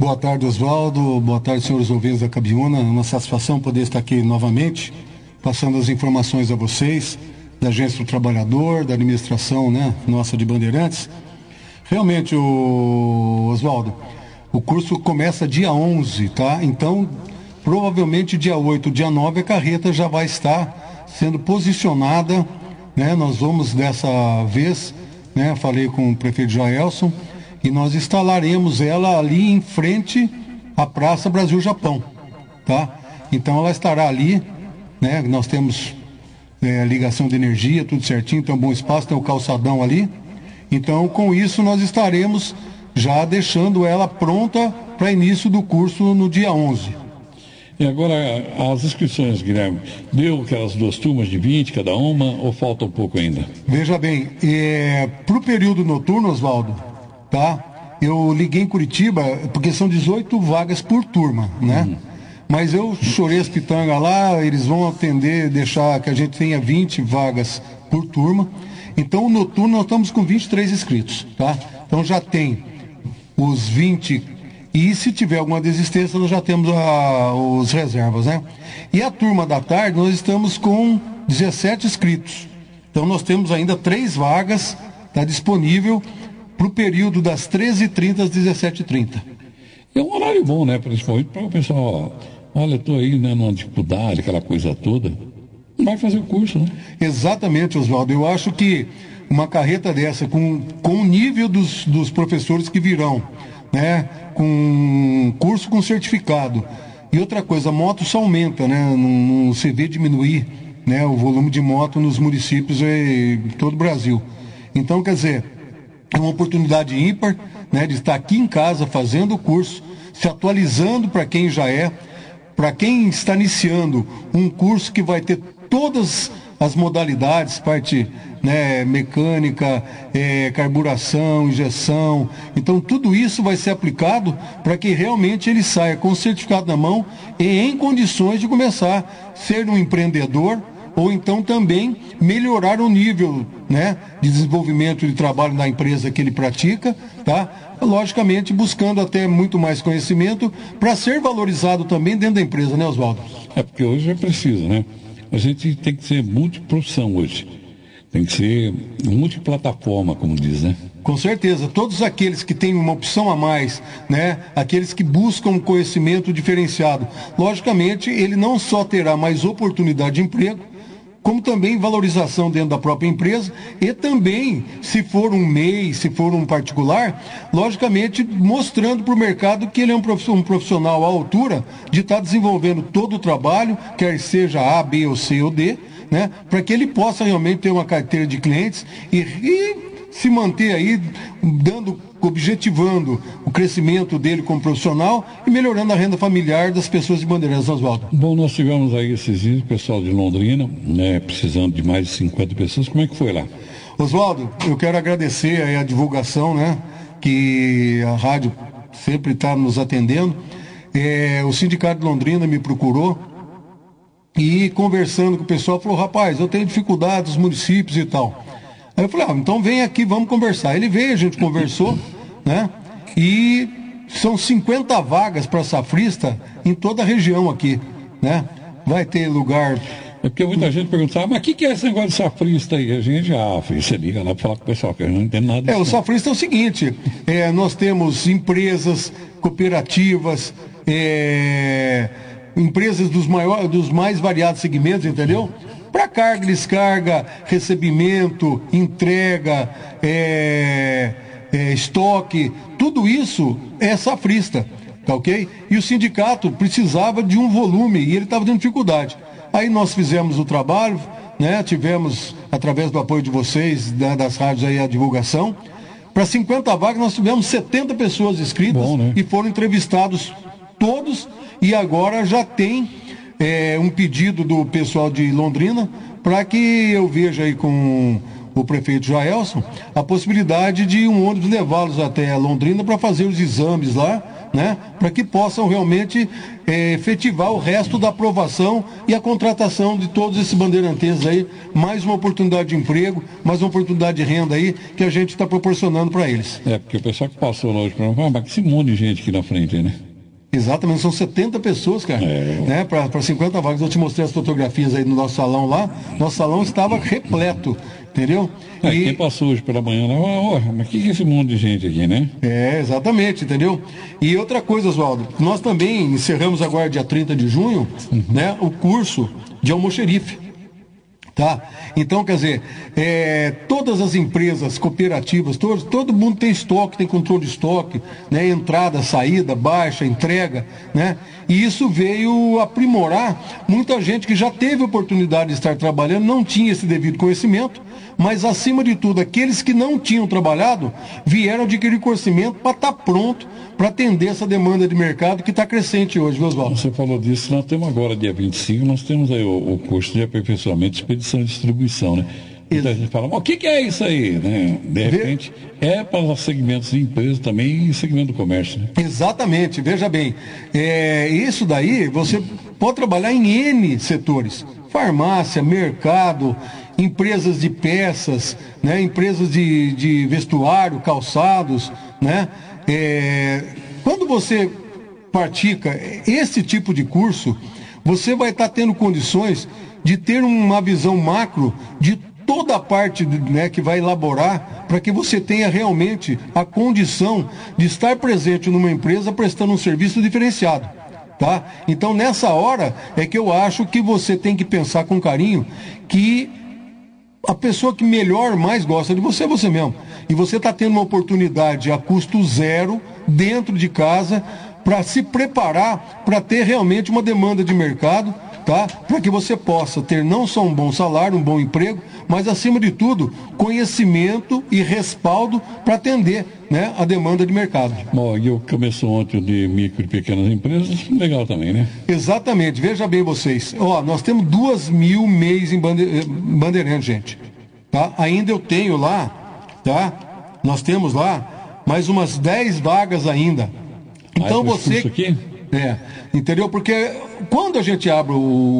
Boa tarde, Oswaldo. Boa tarde, senhores ouvintes da Cabiúna. É uma satisfação poder estar aqui novamente, passando as informações a vocês, da Agência do Trabalhador, da administração, né, nossa de Bandeirantes. Realmente, Oswaldo, o curso começa dia 11, tá? Então, provavelmente dia 8, dia 9, a carreta já vai estar sendo posicionada, né? Nós vamos dessa vez, né? Falei com o prefeito Jaelson, e nós instalaremos ela ali em frente à Praça Brasil-Japão, tá? Então ela estará ali, né? Nós temos ligação de energia, tudo certinho, tem um bom espaço, tem o calçadão ali. Então, com isso, nós estaremos já deixando ela pronta para início do curso no dia 11. E agora, as inscrições, Guilherme, deu aquelas 2 turmas de 20 cada uma, ou falta um pouco ainda? Veja bem, para o período noturno, Oswaldo, tá? Eu liguei em Curitiba, porque são 18 vagas por turma, né? Mas eu chorei as pitangas lá, eles vão atender, deixar que a gente tenha 20 vagas por turma. Então, o noturno nós estamos com 23 inscritos, tá? Então, já tem os 20, e se tiver alguma desistência, nós já temos os reservas, né? E a turma da tarde, nós estamos com 17 inscritos. Então, nós temos ainda 3 vagas, tá disponível para o período das 13h30 às 17h30. É um horário bom, né? Principalmente para o pessoal, olha, estou aí, né, numa dificuldade, aquela coisa toda. Vai fazer o curso, né? Exatamente, Oswaldo. Eu acho que uma carreta dessa, com o nível dos professores que virão, né? Com curso com certificado. E outra coisa, a moto só aumenta, né? Não se vê diminuir, né, o volume de moto nos municípios em todo o Brasil. Então, quer dizer, é uma oportunidade ímpar, né, de estar aqui em casa fazendo o curso, se atualizando para quem já para quem está iniciando um curso que vai ter todas as modalidades, parte, né, mecânica, carburação, injeção. Então, tudo isso vai ser aplicado para que realmente ele saia com o certificado na mão e em condições de começar a ser um empreendedor, ou então também melhorar o nível, né, de desenvolvimento de trabalho na empresa que ele pratica, tá? Logicamente buscando até muito mais conhecimento para ser valorizado também dentro da empresa, né, Oswaldo? É porque hoje é preciso, né? A gente tem que ser multiprofissão hoje. Tem que ser multiplataforma, como diz, né? Com certeza. Todos aqueles que têm uma opção a mais, né? Aqueles que buscam conhecimento diferenciado. Logicamente, ele não só terá mais oportunidade de emprego, como também valorização dentro da própria empresa e também, se for um MEI, se for um particular, logicamente mostrando para o mercado que ele é um profissional à altura de estar desenvolvendo todo o trabalho, quer seja A, B ou C ou D, né, para que ele possa realmente ter uma carteira de clientes e se manter aí objetivando o crescimento dele como profissional e melhorando a renda familiar das pessoas de Bandeirantes, Oswaldo. Bom, nós tivemos aí esses dias o pessoal de Londrina, né, precisando de mais de 50 pessoas. Como é que foi lá? Oswaldo, eu quero agradecer aí a divulgação, né, que a rádio sempre está nos atendendo. O Sindicato de Londrina me procurou e conversando com o pessoal, falou, rapaz, eu tenho dificuldade nos municípios e tal. Aí eu falei, então vem aqui, vamos conversar. Ele veio, a gente conversou, né? E são 50 vagas para safrista em toda a região aqui, né? Vai ter lugar... É porque muita gente perguntava, mas o que é esse negócio de safrista aí? A gente você liga lá para falar com o pessoal, que a gente não entende nada disso. O safrista é o seguinte, nós temos empresas, cooperativas, empresas dos mais variados segmentos, entendeu? Para carga, descarga, recebimento, entrega, estoque, tudo isso é safrista, tá ok? E o sindicato precisava de um volume e ele estava tendo dificuldade. Aí nós fizemos o trabalho, né? Tivemos, através do apoio de vocês, das rádios aí, a divulgação. Para 50 vagas nós tivemos 70 pessoas inscritas. Bom, né? E foram entrevistados todos e agora já tem um pedido do pessoal de Londrina para que eu veja aí com o prefeito Jaelson a possibilidade de um ônibus levá-los até Londrina para fazer os exames lá, né, para que possam realmente efetivar o resto da aprovação e a contratação de todos esses bandeirantes aí, mais uma oportunidade de emprego, mais uma oportunidade de renda aí que a gente está proporcionando para eles. Porque o pessoal que passou hoje para mim, mas que esse monte de gente aqui na frente, né? Exatamente, são 70 pessoas, cara, né, para 50 vagas. Eu te mostrei as fotografias aí no nosso salão lá, nosso salão estava repleto, entendeu? E quem passou hoje pela manhã lá, mas que é esse monte de gente aqui, né? Exatamente, entendeu? E outra coisa, Oswaldo, nós também encerramos agora dia 30 de junho, né, o curso de almoxerife. Tá? Então, quer dizer, todas as empresas cooperativas, todo mundo tem estoque, tem controle de estoque, né? Entrada, saída, baixa, entrega, né? E isso veio aprimorar muita gente que já teve oportunidade de estar trabalhando, não tinha esse devido conhecimento, mas acima de tudo, aqueles que não tinham trabalhado vieram adquirir conhecimento para estar pronto para atender essa demanda de mercado que está crescente hoje, viu, Oswaldo? Você falou disso, nós temos agora, dia 25, nós temos aí o curso de aperfeiçoamento, expedição e distribuição, né? Muita gente fala, mas o que é isso aí? Né? De repente, para segmentos de empresa também e segmento do comércio. Né? Exatamente, veja bem, isso daí você pode trabalhar em N setores, farmácia, mercado, empresas de peças, né? Empresas de vestuário, calçados, né? Quando você pratica esse tipo de curso, você vai estar tendo condições de ter uma visão macro de toda a parte, né, que vai elaborar para que você tenha realmente a condição de estar presente numa empresa prestando um serviço diferenciado. Tá? Então, nessa hora é que eu acho que você tem que pensar com carinho que a pessoa que melhor, mais gosta de você é você mesmo. E você está tendo uma oportunidade a custo zero, dentro de casa, para se preparar para ter realmente uma demanda de mercado, tá? Para que você possa ter não só um bom salário, um bom emprego, mas, acima de tudo, conhecimento e respaldo para atender, né, a demanda de mercado. Bom, e começou ontem de micro e pequenas empresas, legal também, né? Exatamente, veja bem vocês. Nós temos 2.000 MEIs em Bandeirantes, gente. Tá? Ainda eu tenho lá, tá? Nós temos lá mais umas 10 vagas ainda. Então você... aqui? Entendeu? Porque quando a gente abre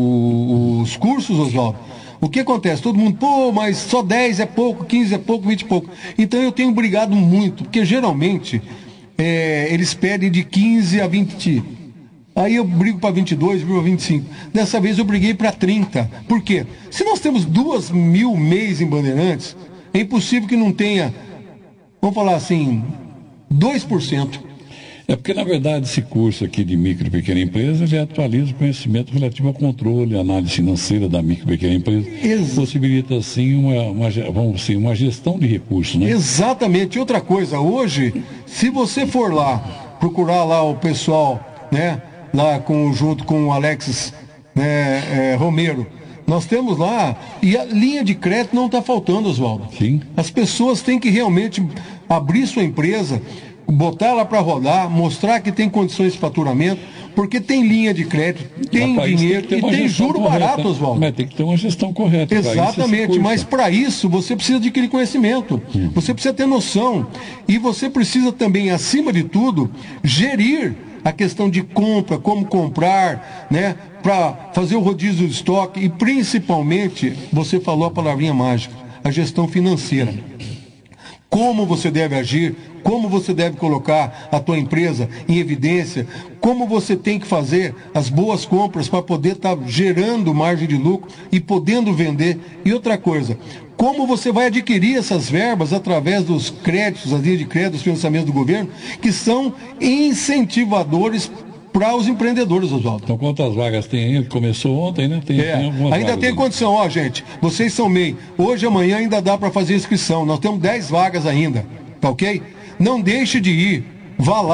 os cursos, Oswaldo, o que acontece? Todo mundo, mas só 10 é pouco, 15 é pouco, 20 é pouco. Então eu tenho brigado muito, porque geralmente eles pedem de 15 a 20. Aí eu brigo para 22, brigo para 25. Dessa vez eu briguei para 30. Por quê? Se nós temos 2.000 MEIs em Bandeirantes, é impossível que não tenha, vamos falar assim, 2%. Porque, na verdade, esse curso aqui de micro e pequena empresa, ele atualiza o conhecimento relativo ao controle, análise financeira da micro e pequena empresa. Possibilita, assim, uma gestão de recursos, né? Exatamente. Outra coisa, hoje, se você for lá, procurar lá o pessoal, né, lá junto com o Alexis, né, Romero, nós temos lá, e a linha de crédito não está faltando, Oswaldo. Sim. As pessoas têm que realmente abrir sua empresa, botar ela para rodar, mostrar que tem condições de faturamento, porque tem linha de crédito, tem dinheiro e tem juro barato, Oswaldo. Mas tem que ter uma gestão correta. Exatamente, mas para isso você precisa adquirir conhecimento, você precisa ter noção e você precisa também, acima de tudo, gerir a questão de compra, como comprar, né, para fazer o rodízio de estoque e principalmente, você falou a palavrinha mágica, a gestão financeira. Como você deve agir, como você deve colocar a tua empresa em evidência, como você tem que fazer as boas compras para poder estar gerando margem de lucro e podendo vender. E outra coisa, como você vai adquirir essas verbas através dos créditos, as linhas de crédito, os financiamentos do governo, que são incentivadores para os empreendedores, Oswaldo. Então, quantas vagas tem aí? Começou ontem, né? Tem ainda tem condição, gente, vocês são MEI, hoje, amanhã ainda dá para fazer inscrição, nós temos 10 vagas ainda, tá ok? Não deixe de ir, vá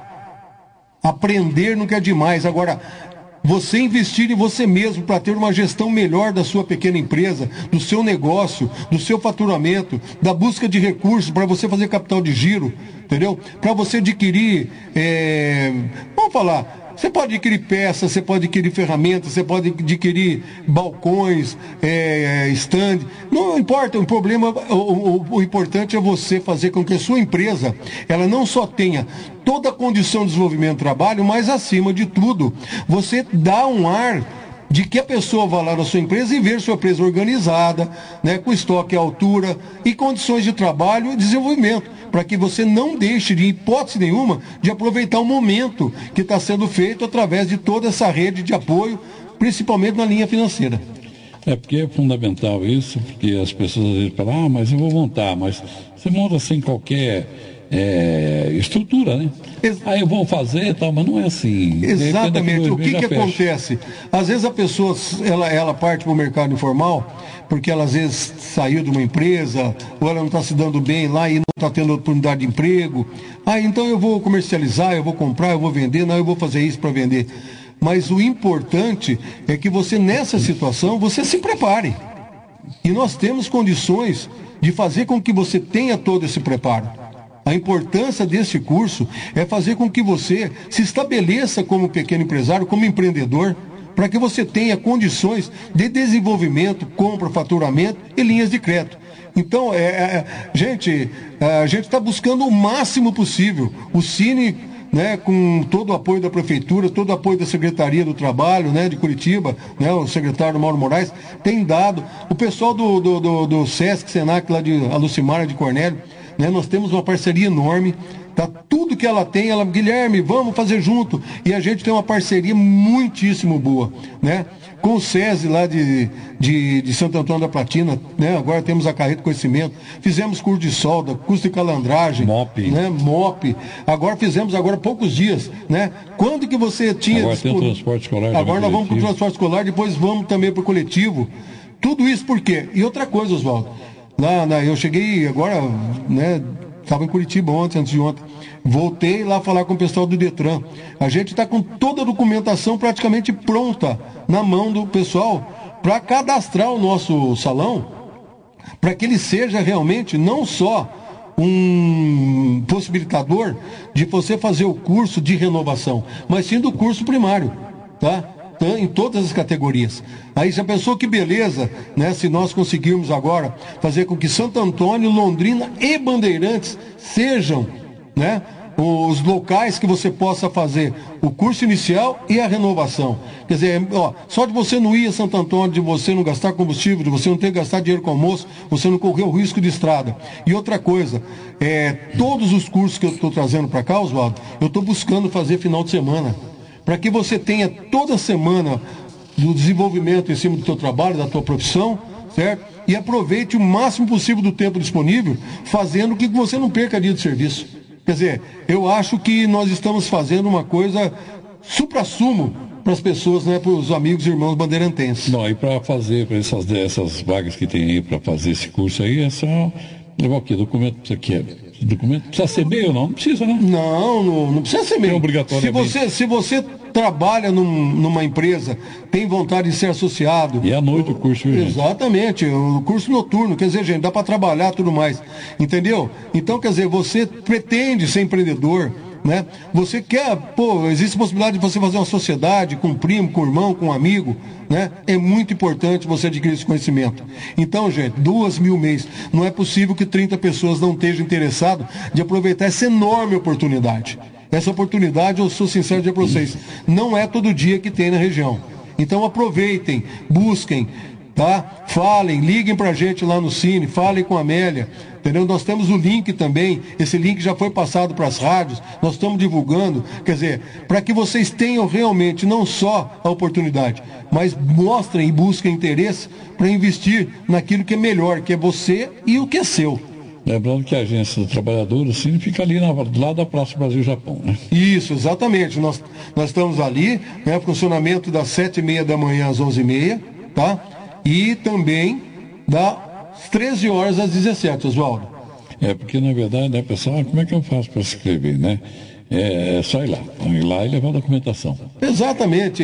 lá, aprender nunca é demais. Agora, você investir em você mesmo para ter uma gestão melhor da sua pequena empresa, do seu negócio, do seu faturamento, da busca de recursos para você fazer capital de giro, entendeu? Para você adquirir, vamos falar, Você pode adquirir peças, você pode adquirir ferramentas, você pode adquirir balcões, stand. Não importa, o importante é você fazer com que a sua empresa, ela não só tenha toda a condição de desenvolvimento do trabalho, mas acima de tudo, você dá um ar de que a pessoa vá lá na sua empresa e ver sua empresa organizada, né, com estoque à altura e condições de trabalho e desenvolvimento, para que você não deixe, de hipótese nenhuma, de aproveitar o momento que está sendo feito através de toda essa rede de apoio, principalmente na linha financeira. Porque é fundamental isso, porque as pessoas às vezes falam, mas eu vou montar, mas você monta sem qualquer estrutura, né? Aí eu vou fazer e tal, mas não é assim. Exatamente. O que acontece? Às vezes a pessoa, ela parte para o mercado informal, porque ela às vezes saiu de uma empresa, ou ela não está se dando bem lá e não está tendo oportunidade de emprego. Então eu vou comercializar, eu vou comprar, eu vou vender, não, eu vou fazer isso para vender. Mas o importante é que você, nessa situação, você se prepare. E nós temos condições de fazer com que você tenha todo esse preparo. A importância desse curso é fazer com que você se estabeleça como pequeno empresário, como empreendedor, para que você tenha condições de desenvolvimento, compra, faturamento e linhas de crédito. Então, a gente está buscando o máximo possível. O Cine, né, com todo o apoio da Prefeitura, todo o apoio da Secretaria do Trabalho, né, de Curitiba, né, o secretário Mauro Moraes, tem dado. O pessoal do Sesc, Senac, lá de Alucimara de Cornélio, né, nós temos uma parceria enorme, tá? Tudo que ela tem, Guilherme, vamos fazer junto. E a gente tem uma parceria muitíssimo boa, né? Com o SESI lá de Santo Antônio da Platina, né? Agora temos a Carreta Conhecimento, fizemos curso de solda, curso de calandragem, né? MOP. Agora fizemos há poucos dias, né? Quando que você tinha... Agora tem o transporte escolar. Agora nós vamos para o transporte escolar, depois vamos também para o coletivo. Tudo isso por quê? E outra coisa, Oswaldo, eu cheguei agora, né, estava em Curitiba antes de ontem, voltei lá falar com o pessoal do Detran. A gente está com toda a documentação praticamente pronta na mão do pessoal para cadastrar o nosso salão, para que ele seja realmente não só um possibilitador de você fazer o curso de renovação, mas sim do curso primário, tá? Em todas as categorias. Aí já pensou que beleza, né? Se nós conseguirmos agora fazer com que Santo Antônio, Londrina e Bandeirantes sejam, né, os locais que você possa fazer o curso inicial e a renovação. Quer dizer, só de você não ir a Santo Antônio, de você não gastar combustível, de você não ter que gastar dinheiro com almoço, você não correr o risco de estrada. E outra coisa, todos os cursos que eu estou trazendo para cá, Oswaldo, eu estou buscando fazer final de semana, para que você tenha toda semana do desenvolvimento em cima do teu trabalho, da tua profissão, certo? E aproveite o máximo possível do tempo disponível, fazendo que você não perca dia de serviço. Quer dizer, eu acho que nós estamos fazendo uma coisa supra-sumo para as pessoas, né, para os amigos e irmãos bandeirantenses. Não, e para fazer, para essas vagas que tem aí para fazer esse curso aí, é só levar o quê? Documento você quer? Documento? Precisa ser e-mail, não? Não precisa, né? Não precisa ser e-mail. É obrigatoriamente. Se você trabalha numa empresa, tem vontade de ser associado... E à noite o curso, gente. Exatamente, o curso noturno, quer dizer, gente, dá para trabalhar tudo mais, entendeu? Então, quer dizer, você pretende ser empreendedor, né? Você quer, existe a possibilidade de você fazer uma sociedade com um primo, com um irmão, com um amigo, né? É muito importante você adquirir esse conhecimento. Então, gente, 2.000 mês, não é possível que 30 pessoas não estejam interessadas de aproveitar essa enorme oportunidade. Essa oportunidade, eu sou sincero de dizer para vocês, não é todo dia que tem na região. Então aproveitem, busquem, tá? Falem, liguem para a gente lá no Cine, falem com a Amélia, entendeu? Nós temos o link também, esse link já foi passado para as rádios, nós estamos divulgando, quer dizer, para que vocês tenham realmente não só a oportunidade, mas mostrem e busquem interesse para investir naquilo que é melhor, que é você e o que é seu. Lembrando que a Agência do Trabalhador, o Cine, fica ali do lado da Praça Brasil-Japão, né? Isso, exatamente. Nós estamos ali, né? Funcionamento das 7h30 da manhã às 11h30, tá? E também das 13 horas às 17, Oswaldo. Porque na verdade, né, pessoal, como é que eu faço para se inscrever, né? É só ir lá e levar a documentação. Exatamente.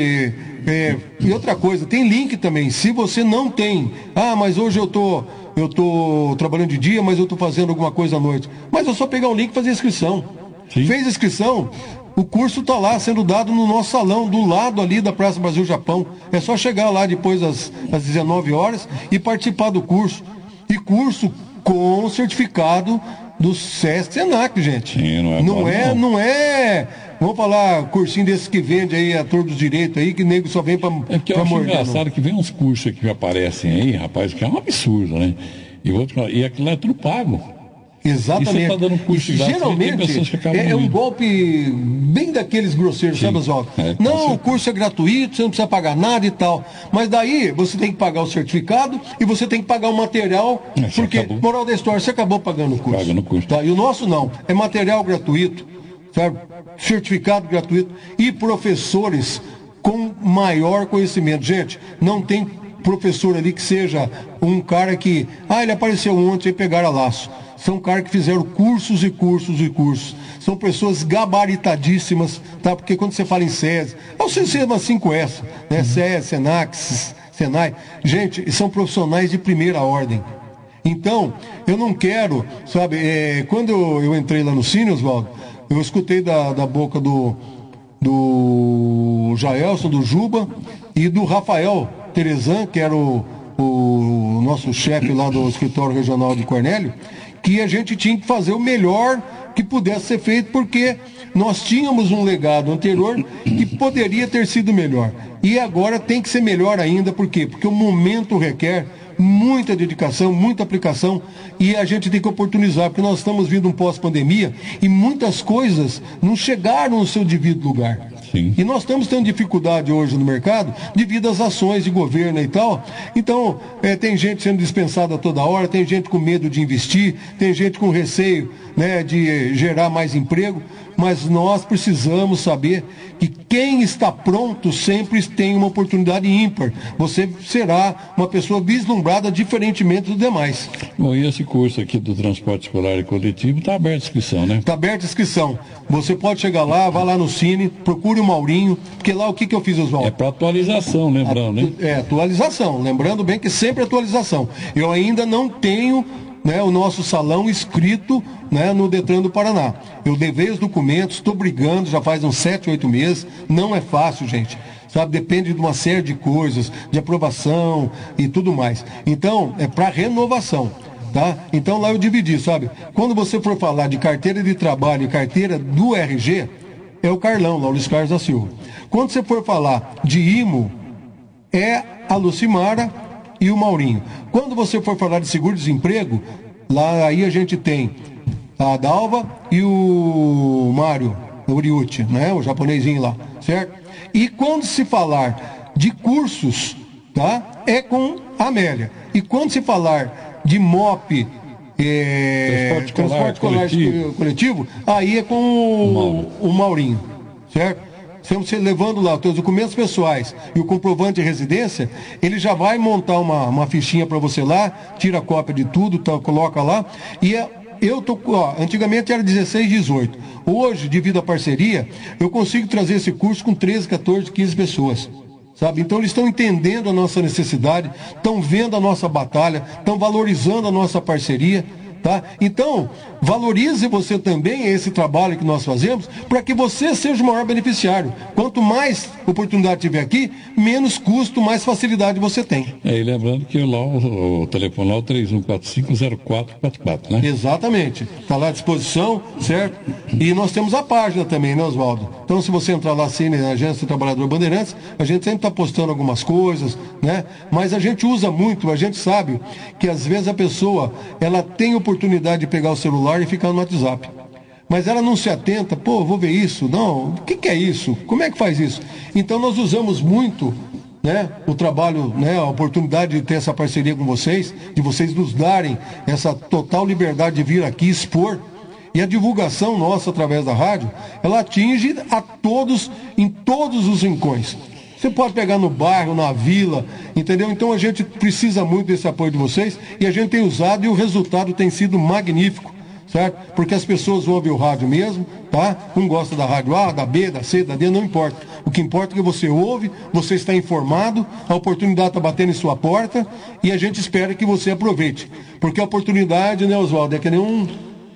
E outra coisa, tem link também. Se você não tem, mas hoje eu tô trabalhando de dia, mas eu estou fazendo alguma coisa à noite. Mas é só pegar o link e fazer a inscrição. Sim. Fez a inscrição, O curso está lá sendo dado no nosso salão, do lado ali da Praça Brasil-Japão. É só chegar lá depois às 19 horas e participar do curso. E curso com certificado do SESC Senac, gente. Sim, não é, vamos falar, cursinho desses que vende aí a torre dos direitos aí, que nego só vem para morder. É que eu acho engraçado que vem uns cursos que aparecem aí, rapaz, que é um absurdo, né? E aquilo é tudo pago. Exatamente. E você tá dando curso geralmente é um golpe bem daqueles grosseiros, sabe, Oswaldo? Não, o curso é gratuito, você não precisa pagar nada e tal. Mas daí você tem que pagar o certificado e você tem que pagar o material, porque, moral da história, você acabou pagando o curso. Paga no curso. Tá? E o nosso não, é material gratuito, sabe? Certificado gratuito e professores com maior conhecimento. Gente, não tem professor ali que seja um cara que, ele apareceu ontem e pegaram a laço. São caras que fizeram cursos e cursos e cursos. São pessoas gabaritadíssimas, tá? Porque quando você fala em SESI, é o sistema 5S, né? SESI, SENAC, SENAI. Gente, são profissionais de primeira ordem. Então, eu não quero, sabe, quando eu entrei lá no Cine, Oswaldo, eu escutei da boca do Jaelson, do Juba e do Rafael Terezan, que era o nosso chefe lá do escritório regional de Cornélio, que a gente tinha que fazer o melhor que pudesse ser feito, porque nós tínhamos um legado anterior que poderia ter sido melhor. E agora tem que ser melhor ainda, por quê? Porque o momento requer muita dedicação, muita aplicação, e a gente tem que oportunizar, porque nós estamos vindo um pós-pandemia e muitas coisas não chegaram no seu devido lugar. Sim. E nós estamos tendo dificuldade hoje no mercado devido às ações de governo e tal. Então, tem gente sendo dispensada toda hora, tem gente com medo de investir, tem gente com receio, né, de gerar mais emprego, mas nós precisamos saber que quem está pronto sempre tem uma oportunidade ímpar. Você será uma pessoa vislumbrada diferentemente dos demais. Bom, e esse curso aqui do transporte escolar e coletivo está aberto a inscrição, né? Está aberta a inscrição. Você pode chegar lá, vá lá no Cine, procure o Maurinho, porque lá o que eu fiz, Oswaldo? É para atualização, lembrando, né? Atualização. Lembrando bem que sempre é atualização. Eu ainda não tenho, né, o nosso salão inscrito, né, no Detran do Paraná. Eu levei os documentos, estou brigando, já faz uns 7, 8 meses. Não é fácil, gente. Sabe, depende de uma série de coisas, de aprovação e tudo mais. Então, é para renovação. Tá? Então lá eu dividi, sabe? Quando você for falar de carteira de trabalho e carteira do RG, é o Carlão, lá o Luiz Carlos da Silva. Quando você for falar de IMO, é a Lucimara e o Maurinho. Quando você for falar de seguro-desemprego, lá aí a gente tem a Dalva e o Mário, o Uriuti, né? O japonesinho lá, certo? E quando se falar de cursos, tá? É com a Amélia. E quando se falar de MOP, transporte escolar coletivo, aí é com o Maurinho, certo? Você levando lá os seus documentos pessoais e o comprovante de residência, ele já vai montar uma fichinha para você lá, tira a cópia de tudo, tá, coloca lá, e antigamente era 16, 18. Hoje, devido à parceria, eu consigo trazer esse curso com 13, 14, 15 pessoas. Sabe? Então eles estão entendendo a nossa necessidade, estão vendo a nossa batalha, estão valorizando a nossa parceria. Tá? Então, valorize você também esse trabalho que nós fazemos para que você seja o maior beneficiário. Quanto mais oportunidade tiver aqui, menos custo, mais facilidade você tem. E lembrando que lá o telefone lá é o 31450444, né? Exatamente. Está lá à disposição, certo? E nós temos a página também, né, Oswaldo? Então, se você entrar lá assim na Agência do Trabalhador Bandeirantes, a gente sempre está postando algumas coisas, né? Mas a gente usa muito, a gente sabe que às vezes a pessoa, ela tem oportunidade de pegar o celular e ficar no WhatsApp. Mas ela não se atenta, vou ver isso, não, o que é isso? Como é que faz isso? Então nós usamos muito, né, o trabalho, né, a oportunidade de ter essa parceria com vocês, de vocês nos darem essa total liberdade de vir aqui expor. E a divulgação nossa através da rádio, ela atinge a todos, em todos os rincões. Você pode pegar no bairro, na vila, entendeu? Então a gente precisa muito desse apoio de vocês e a gente tem usado e o resultado tem sido magnífico, certo? Porque as pessoas ouvem o rádio mesmo, tá? Um gosta da rádio A, da B, da C, da D, não importa. O que importa é que você ouve, você está informado, a oportunidade está batendo em sua porta e a gente espera que você aproveite. Porque a oportunidade, né, Oswaldo, é que nem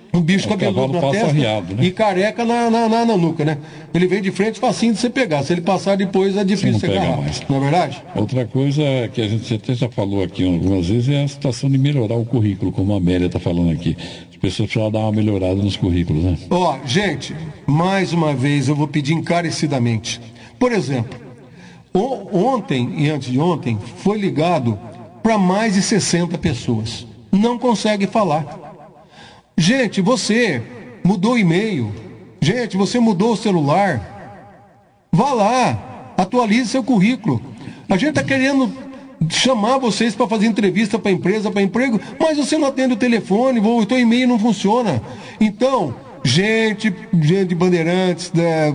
Um bicho cabeludo na testa arriado, né? E careca na nuca, né? Ele vem de frente, facinho de você pegar. Se ele passar depois, é difícil você agarrar. Não é verdade? Outra coisa que a gente até já falou aqui algumas vezes é a situação de melhorar o currículo, como a Amélia está falando aqui. As pessoas precisam dar uma melhorada nos currículos, né? Ó, gente, mais uma vez eu vou pedir encarecidamente. Por exemplo, ontem e antes de ontem foi ligado para mais de 60 pessoas. Não consegue falar. Gente, você mudou o e-mail. Gente, você mudou o celular. Vá lá, atualize seu currículo. A gente está querendo chamar vocês para fazer entrevista para empresa, para emprego, mas você não atende o telefone, o teu e-mail não funciona. Então, gente de Bandeirantes,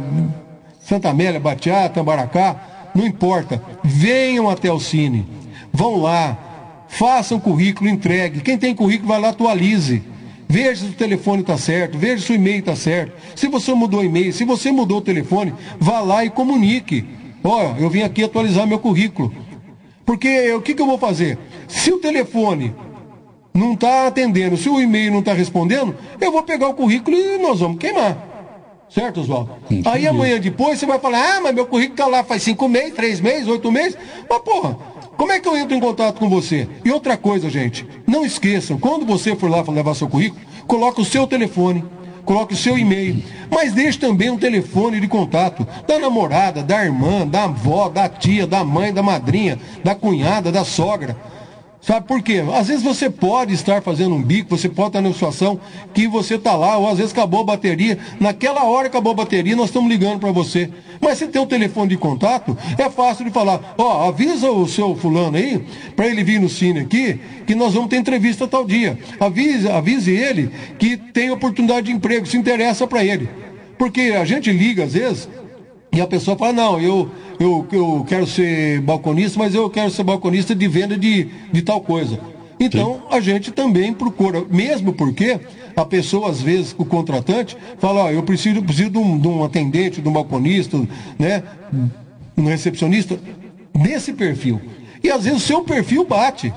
Santa Amélia, Batiá, Tambaracá, não importa. Venham até o Cine. Vão lá, façam currículo, entregue. Quem tem currículo, vai lá, atualize. Veja se o telefone está certo, veja se o e-mail está certo. Se você mudou o e-mail, se você mudou o telefone, vá lá e comunique. Olha, eu vim aqui atualizar meu currículo. Porque o que eu vou fazer? Se o telefone não está atendendo, se o e-mail não está respondendo, eu vou pegar o currículo e nós vamos queimar. Certo, Oswaldo? Aí amanhã depois você vai falar, mas meu currículo está lá faz 5 meses, 3 meses, 8 meses. Mas porra, como é que eu entro em contato com você? E outra coisa, gente, não esqueçam, quando você for lá levar seu currículo, coloque o seu telefone, coloque o seu e-mail, mas deixe também um telefone de contato da namorada, da irmã, da avó, da tia, da mãe, da madrinha, da cunhada, da sogra. Sabe por quê? Às vezes você pode estar fazendo um bico, você pode estar numa situação que você está lá, ou às vezes acabou a bateria. Naquela hora acabou a bateria, nós estamos ligando para você. Mas se tem um telefone de contato, é fácil de falar. Ó, avisa o seu fulano aí, para ele vir no Cine aqui, que nós vamos ter entrevista tal dia. Avise ele que tem oportunidade de emprego, se interessa para ele. Porque a gente liga às vezes, e a pessoa fala, não, eu quero ser balconista, mas eu quero ser balconista de venda de tal coisa. Então, a gente também procura, mesmo porque a pessoa, às vezes, o contratante, fala, ó, eu preciso de um atendente, de um balconista, né, um recepcionista, desse perfil. E, às vezes, o seu perfil bate.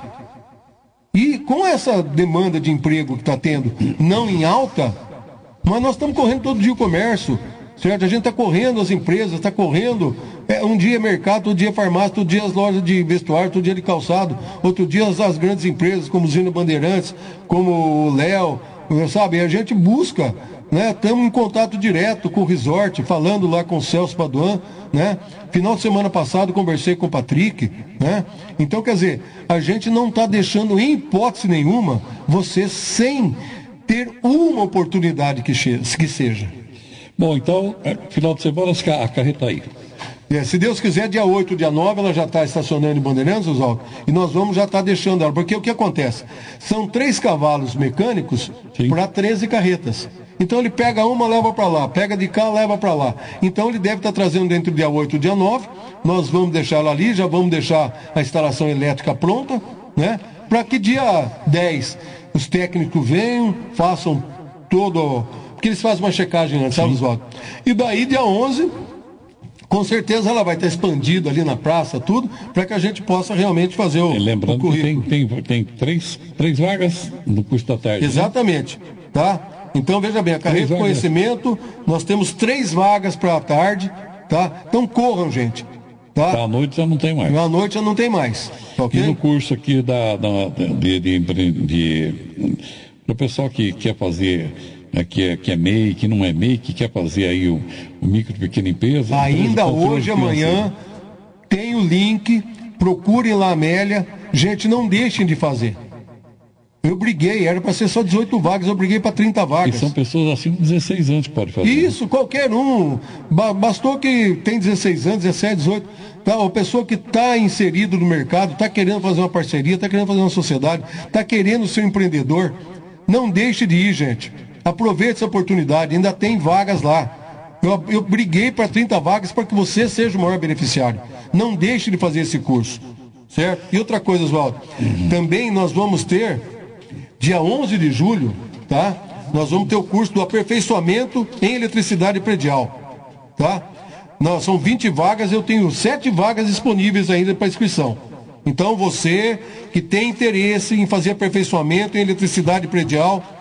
E com essa demanda de emprego que está tendo, não em alta, mas nós estamos correndo todo dia o comércio, certo? A gente está correndo as empresas, está correndo, um dia mercado, outro dia farmácia, outro dia as lojas de vestuário, outro dia de calçado, outro dia as grandes empresas como Usina Bandeirantes, como o Léo, sabe? A gente busca, né? Estamos em contato direto com o resort, falando lá com o Celso Paduan, né? Final de semana passado conversei com o Patrick, né? Então, quer dizer, a gente não está deixando em hipótese nenhuma você sem ter uma oportunidade que seja. Bom, então, final de semana a carreta aí. Se Deus quiser, dia 8, dia 9, ela já está estacionando em Bandeirantes, Oswaldo, e nós vamos já estar deixando ela, porque o que acontece? São 3 cavalos mecânicos para 13 carretas. Então ele pega uma, leva para lá, pega de cá, leva para lá. Então ele deve estar trazendo dentro do dia 8 e dia 9, nós vamos deixar ela ali, já vamos deixar a instalação elétrica pronta, né? Para que dia 10 os técnicos venham, façam todo... Porque eles fazem uma checagem antes, sabe, Oswaldo? E daí, dia 11, com certeza ela vai estar expandida ali na praça, tudo, para que a gente possa realmente fazer o lembrando currículo. Que tem três vagas no curso da tarde. Exatamente, né? Tá? Então, veja bem, a carreira de conhecimento, nós temos 3 vagas para a tarde, tá? Então, corram, gente. Tá? À noite já não tem mais. À noite já não tem mais. Okay? E no curso aqui do pessoal que quer fazer... Que é MEI, que não é MEI, que quer fazer aí o micro de pequena empresa. Ainda hoje, amanhã, tem o link, procurem lá a Amélia. Gente, não deixem de fazer. Eu briguei, era para ser só 18 vagas, eu briguei para 30 vagas. E são pessoas acima de 16 anos que podem fazer. Isso, qualquer um. Bastou que tem 16 anos, 17, 18. Tá? A pessoa que está inserido no mercado, está querendo fazer uma parceria, está querendo fazer uma sociedade, está querendo ser um empreendedor. Não deixe de ir, gente. Aproveite essa oportunidade, ainda tem vagas lá. Eu briguei para 30 vagas para que você seja o maior beneficiário. Não deixe de fazer esse curso, certo? E outra coisa, Oswaldo, também nós vamos ter, dia 11 de julho, tá? Nós vamos ter o curso do aperfeiçoamento em eletricidade predial, tá? São 20 vagas, eu tenho 7 vagas disponíveis ainda para inscrição. Então, você que tem interesse em fazer aperfeiçoamento em eletricidade predial,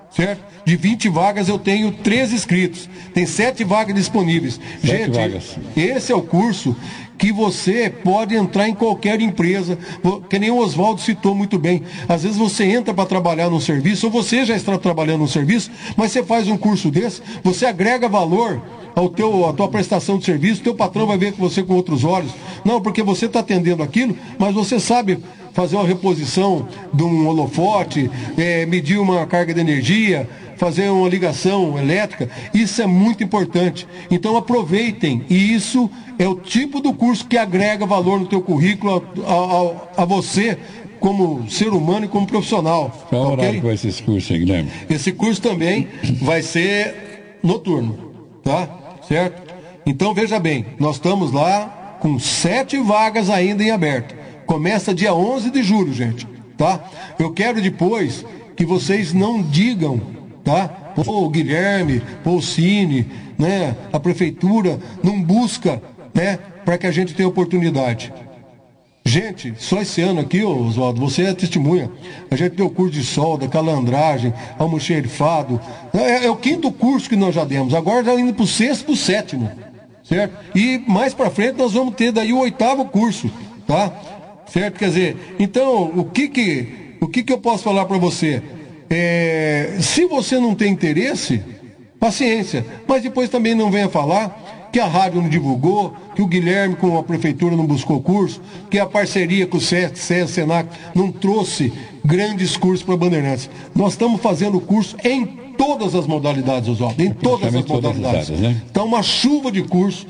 certo? De 20 vagas eu tenho 13 inscritos. Tem 7 vagas disponíveis. Gente, vagas. Esse é o curso que você pode entrar em qualquer empresa, que nem o Oswaldo citou muito bem. Às vezes você entra para trabalhar num serviço, ou você já está trabalhando num serviço, mas você faz um curso desse, você agrega valor à tua prestação de serviço, teu patrão vai ver você com outros olhos. Não, porque você está atendendo aquilo, mas você sabe fazer uma reposição de um holofote, medir uma carga de energia, fazer uma ligação elétrica. Isso é muito importante. Então aproveitem. E isso é o tipo do curso que agrega valor no teu currículo a você como ser humano e como profissional. Qual horário que vai ser esse curso aí, Guilherme? Esse curso também vai ser noturno, tá? Certo? Então veja bem, nós estamos lá com 7 vagas ainda em aberto. Começa dia 11 de julho, gente, tá? Eu quero depois que vocês não digam, tá? Pô, o Guilherme, pô, o Cine, né? A prefeitura não busca, né? Para que a gente tenha oportunidade. Gente, só esse ano aqui, Oswaldo, você é testemunha. A gente deu curso de solda, calandragem, almoxerifado. É o 5º curso que nós já demos. Agora já indo para o 6º, para o 7º, certo? E mais para frente nós vamos ter daí o 8º curso, tá? Certo? Quer dizer, então, o que eu posso falar para você? Se você não tem interesse, paciência. Mas depois também não venha falar que a rádio não divulgou, que o Guilherme com a prefeitura não buscou curso, que a parceria com o SESC, Senac não trouxe grandes cursos para Bandeirantes. Nós estamos fazendo curso em todas as modalidades, Oswaldo, em todas as modalidades. Né? Então, uma chuva de curso,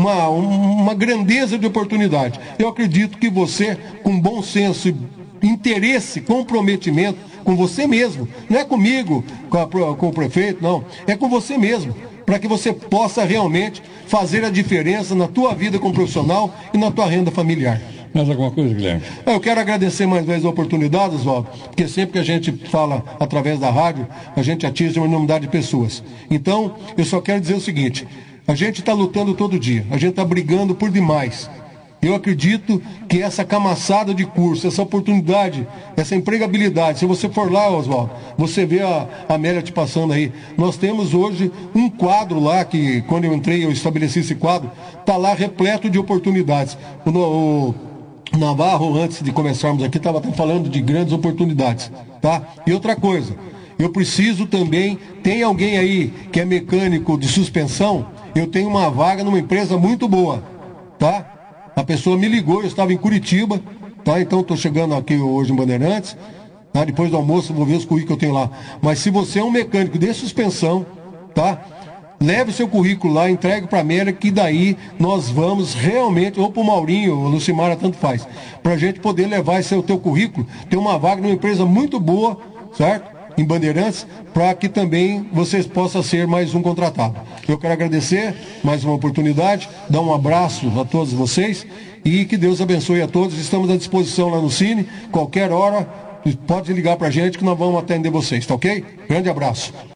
uma grandeza de oportunidade. Eu acredito que você, com bom senso, interesse, comprometimento com você mesmo, não é comigo, com o prefeito, não, é com você mesmo, para que você possa realmente fazer a diferença na tua vida como profissional e na tua renda familiar. Mais alguma coisa, Guilherme? Eu quero agradecer mais uma vez a oportunidade, Oswaldo, porque sempre que a gente fala através da rádio, a gente atinge uma enormidade de pessoas. Então, eu só quero dizer o seguinte: a gente está lutando todo dia, a gente está brigando por demais. Eu acredito que essa camaçada de curso, essa oportunidade, essa empregabilidade, se você for lá, Oswaldo, você vê a Amélia te passando aí. Nós temos hoje um quadro lá, que quando eu entrei, eu estabeleci esse quadro, está lá repleto de oportunidades. O Navarro, antes de começarmos aqui, estava falando de grandes oportunidades, tá? E outra coisa, eu preciso também, tem alguém aí que é mecânico de suspensão, eu tenho uma vaga numa empresa muito boa, tá? A pessoa me ligou, eu estava em Curitiba, tá? Então estou chegando aqui hoje em Bandeirantes, tá? Depois do almoço vou ver os currículos que eu tenho lá. Mas se você é um mecânico de suspensão, tá? Leve o seu currículo lá, entregue para a Amélia, que daí nós vamos realmente, ou para o Maurinho, ou Lucimara, tanto faz, para a gente poder levar o teu currículo, ter uma vaga numa empresa muito boa, certo? Em Bandeirantes, para que também vocês possam ser mais um contratado. Eu quero agradecer mais uma oportunidade, dar um abraço a todos vocês e que Deus abençoe a todos. Estamos à disposição lá no Cine, qualquer hora, pode ligar para a gente que nós vamos atender vocês, tá ok? Grande abraço.